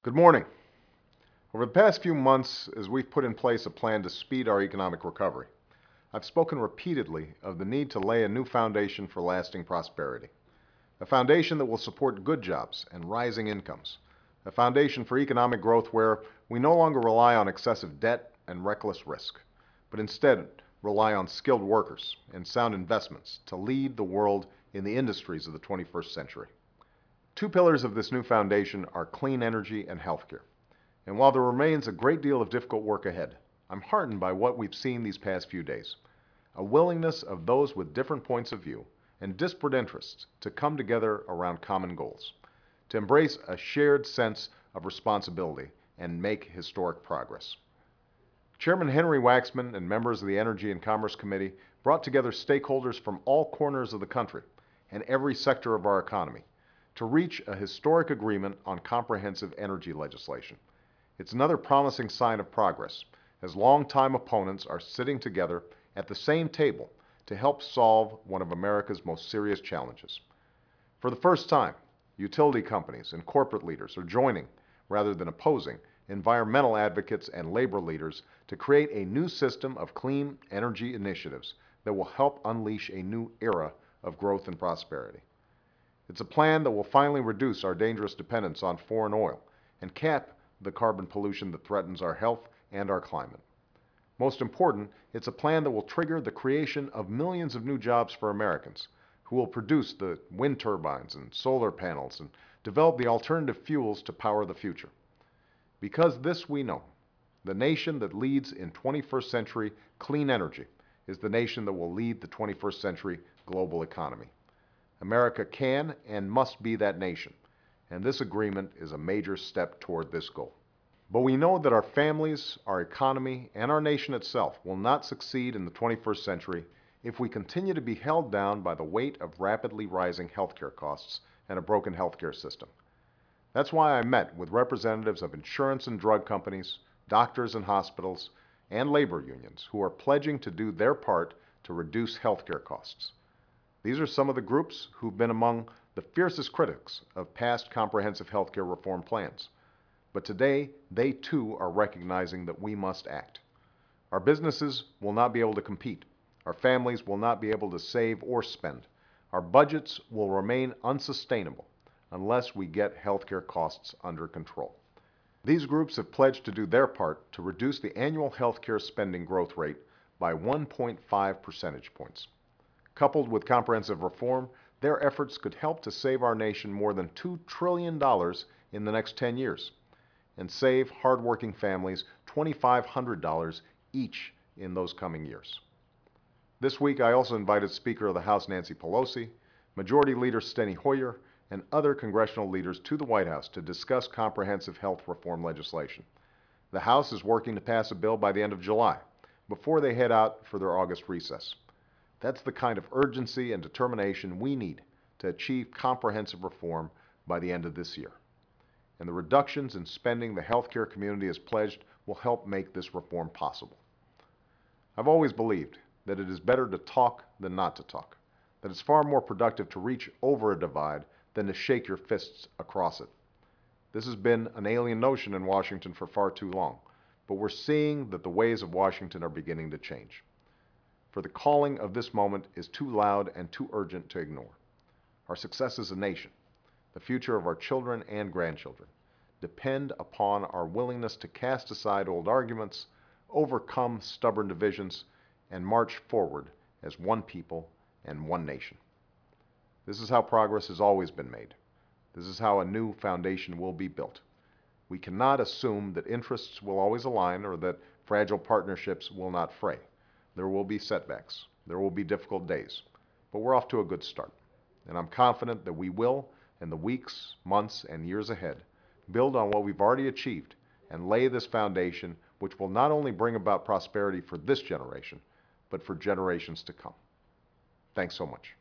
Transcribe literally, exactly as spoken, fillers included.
Good morning. Over the past few months, as we've put in place a plan to speed our economic recovery, I've spoken repeatedly of the need to lay a new foundation for lasting prosperity. A foundation that will support good jobs and rising incomes. A foundation for economic growth where we no longer rely on excessive debt and reckless risk, but instead rely on skilled workers and sound investments to lead the world in the industries of the twenty-first century. Two pillars of this new foundation are clean energy and healthcare. And while there remains a great deal of difficult work ahead, I'm heartened by what we've seen these past few days. A willingness of those with different points of view and disparate interests to come together around common goals, to embrace a shared sense of responsibility and make historic progress. Chairman Henry Waxman and members of the Energy and Commerce Committee brought together stakeholders from all corners of the country and every sector of our economy to reach a historic agreement on comprehensive energy legislation. It's another promising sign of progress, as longtime opponents are sitting together at the same table to help solve one of America's most serious challenges. For the first time, utility companies and corporate leaders are joining, rather than opposing, environmental advocates and labor leaders to create a new system of clean energy initiatives that will help unleash a new era of growth and prosperity. It's a plan that will finally reduce our dangerous dependence on foreign oil and cap the carbon pollution that threatens our health and our climate. Most important, it's a plan that will trigger the creation of millions of new jobs for Americans who will produce the wind turbines and solar panels and develop the alternative fuels to power the future. Because this we know, the nation that leads in twenty-first century clean energy is the nation that will lead the twenty-first century global economy. America can and must be that nation, and this agreement is a major step toward this goal. But we know that our families, our economy, and our nation itself will not succeed in the twenty-first century if we continue to be held down by the weight of rapidly rising healthcare costs and a broken healthcare system. That's why I met with representatives of insurance and drug companies, doctors and hospitals, and labor unions who are pledging to do their part to reduce healthcare costs. These are some of the groups who've been among the fiercest critics of past comprehensive healthcare reform plans. But today, they too are recognizing that we must act. Our businesses will not be able to compete. Our families will not be able to save or spend. Our budgets will remain unsustainable unless we get healthcare costs under control. These groups have pledged to do their part to reduce the annual healthcare spending growth rate by one point five percentage points. Coupled with comprehensive reform, their efforts could help to save our nation more than two trillion dollars in the next ten years and save hardworking families two thousand five hundred dollars each in those coming years. This week, I also invited Speaker of the House Nancy Pelosi, Majority Leader Steny Hoyer, and other congressional leaders to the White House to discuss comprehensive health reform legislation. The House is working to pass a bill by the end of July, before they head out for their August recess. That's the kind of urgency and determination we need to achieve comprehensive reform by the end of this year. And the reductions in spending the healthcare community has pledged will help make this reform possible. I've always believed that it is better to talk than not to talk, that it's far more productive to reach over a divide than to shake your fists across it. This has been an alien notion in Washington for far too long, but we're seeing that the ways of Washington are beginning to change. For the calling of this moment is too loud and too urgent to ignore. Our success as a nation, the future of our children and grandchildren, depend upon our willingness to cast aside old arguments, overcome stubborn divisions, and march forward as one people and one nation. This is how progress has always been made. This is how a new foundation will be built. We cannot assume that interests will always align or that fragile partnerships will not fray. There will be setbacks. There will be difficult days. But we're off to a good start. And I'm confident that we will, in the weeks, months, and years ahead, build on what we've already achieved and lay this foundation which will not only bring about prosperity for this generation, but for generations to come. Thanks so much.